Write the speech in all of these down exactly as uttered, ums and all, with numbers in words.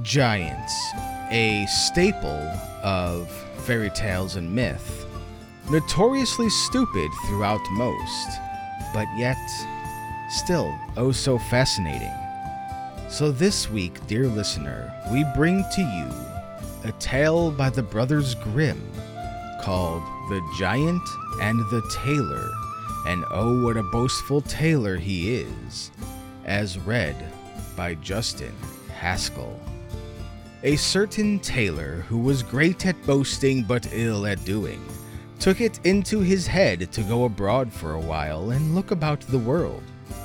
Giants, a staple of fairy tales and myth, notoriously stupid throughout most, but yet still oh so fascinating. So this week, dear listener, we bring to you a tale by the Brothers Grimm called The Giant and the Tailor, and oh what a boastful tailor he is, as read by Justin Haskell. A certain tailor, who was great at boasting but ill at doing, took it into his head to go abroad for a while and look about the world.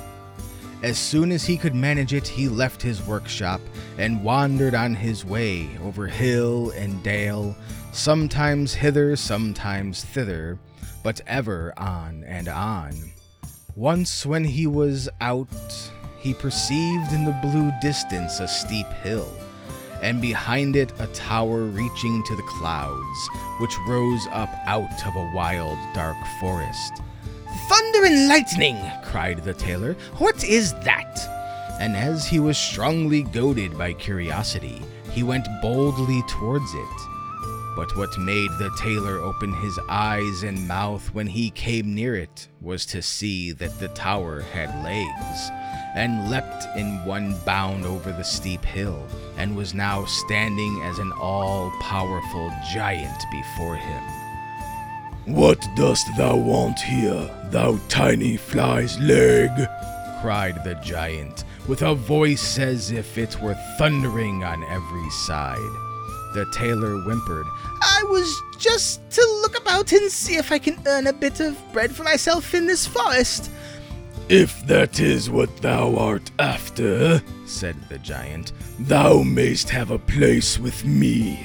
As soon as he could manage it, he left his workshop and wandered on his way over hill and dale, sometimes hither, sometimes thither, but ever on and on. Once when he was out, he perceived in the blue distance a steep hill, and behind it a tower reaching to the clouds, which rose up out of a wild, dark forest. "Thunder and lightning!" cried the tailor. "What is that?" And as he was strongly goaded by curiosity, he went boldly towards it. But what made the tailor open his eyes and mouth when he came near it was to see that the tower had legs, and leapt in one bound over the steep hill, and was now standing as an all-powerful giant before him. "What dost thou want here, thou tiny fly's leg?" cried the giant, with a voice as if it were thundering on every side. The tailor whimpered, "I was just to look about and see if I can earn a bit of bread for myself in this forest." "If that is what thou art after," said the giant, "thou mayst have a place with me."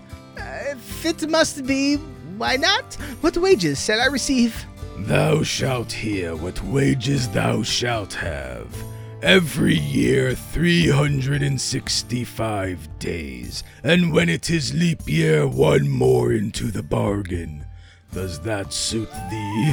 "If it must be, why not? What wages shall I receive?" "Thou shalt hear what wages thou shalt have. Every year three hundred and sixty-five days, and when it is leap year, one more into the bargain. Does that suit thee?"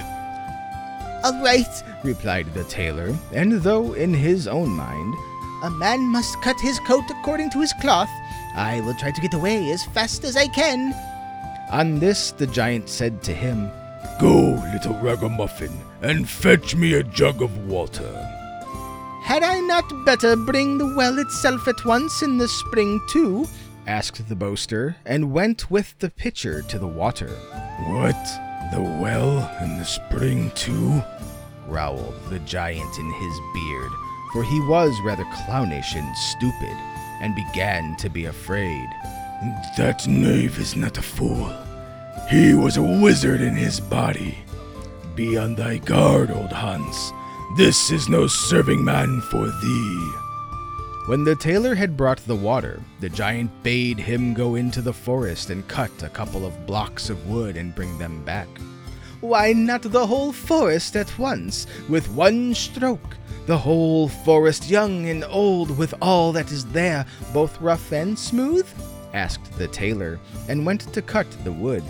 "All right," replied the tailor, and though in his own mind, "A man must cut his coat according to his cloth, I will try to get away as fast as I can." On this the giant said to him, "Go, little ragamuffin, and fetch me a jug of water." "Had I not better bring the well itself at once, and the spring too?" asked the boaster, and went with the pitcher to the water. "What? The well and the spring too?" growled the giant in his beard, for he was rather clownish and stupid, and began to be afraid. "That knave is not a fool. He was a wizard in his body. Be on thy guard, old Hans. This is no serving man for thee." When the tailor had brought the water, the giant bade him go into the forest and cut a couple of blocks of wood and bring them back. "Why not the whole forest at once, with one stroke? The whole forest, young and old, with all that is there, both rough and smooth?" asked the tailor, and went to cut the wood.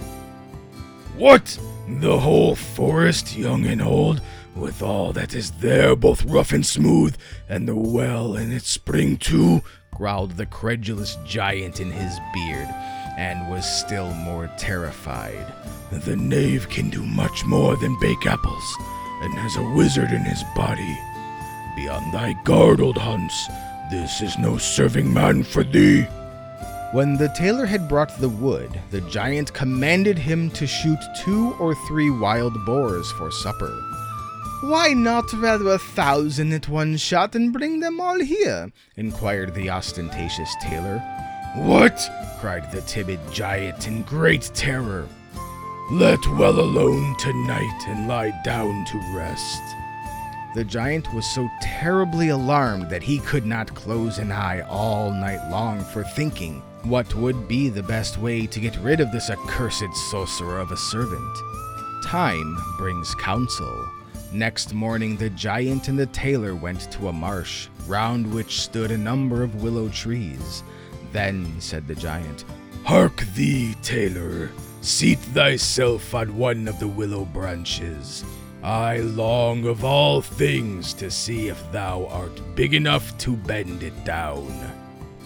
"What? The whole forest, young and old, with all that is there, both rough and smooth, and the well and its spring too?" growled the credulous giant in his beard, and was still more terrified. "The knave can do much more than bake apples, and has a wizard in his body. Be on thy guard, old Hans. This is no serving man for thee." When the tailor had brought the wood, the giant commanded him to shoot two or three wild boars for supper. "Why not rather a thousand at one shot and bring them all here?" inquired the ostentatious tailor. "What?" cried the timid giant in great terror. "Let well alone tonight and lie down to rest." The giant was so terribly alarmed that he could not close an eye all night long for thinking what would be the best way to get rid of this accursed sorcerer of a servant. Time brings counsel. Next morning the giant and the tailor went to a marsh, round which stood a number of willow trees. Then said the giant, "Hark thee, tailor, seat thyself on one of the willow branches. I long of all things to see if thou art big enough to bend it down."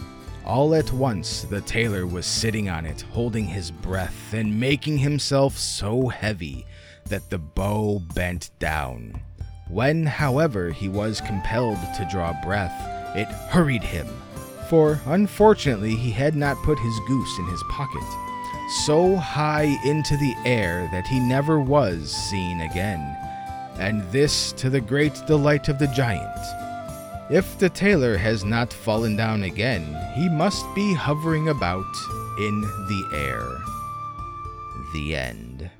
All at once, the tailor was sitting on it, holding his breath and making himself so heavy that the bow bent down. When, however, he was compelled to draw breath, it hurried him, for unfortunately he had not put his goose in his pocket, so high into the air that he never was seen again, and this to the great delight of the giant. If the tailor has not fallen down again, he must be hovering about in the air. The end.